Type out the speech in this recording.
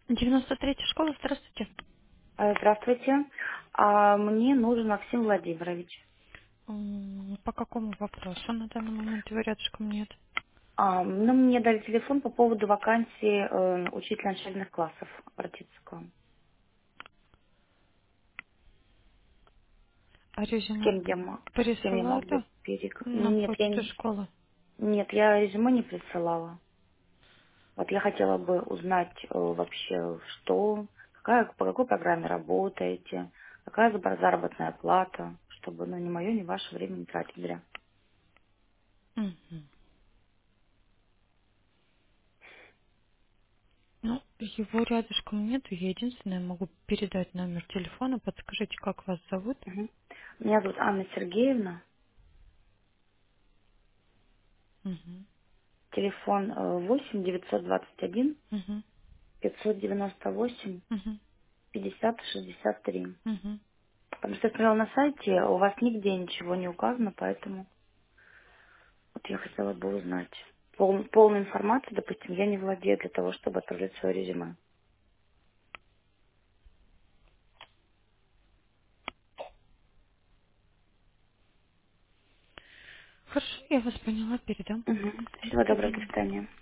93-я школа, здравствуйте. Здравствуйте. Мне нужен Максим Владимирович. По какому вопросу на данный момент его рядышком нет? Ну, мне дали телефон по поводу вакансии учителя начальных классов обратиться к вам. А С резюме кем с кем я могу присылали на Нет, почту школы? нет, я резюме не присылала. Вот я хотела бы узнать вообще, по какой программе работаете, какая заработная плата, чтобы, ни мое, ни ваше время не тратить зря. Мгм. Ну, его рядышком нет. Я единственное могу передать номер телефона. Подскажите, как вас зовут? Мгм. Меня зовут Анна Сергеевна. Угу. Телефон 8 921 Угу. 598 Угу. 50 63. Угу. Потому что я смотрела на сайте, у вас нигде ничего не указано, поэтому вот я хотела бы узнать. Полную информацию, допустим, я не владею для того, чтобы отправлять свое резюме. Хорошо, я вас поняла, передам. Мгм. До Всего доброго, до свидания. свидания.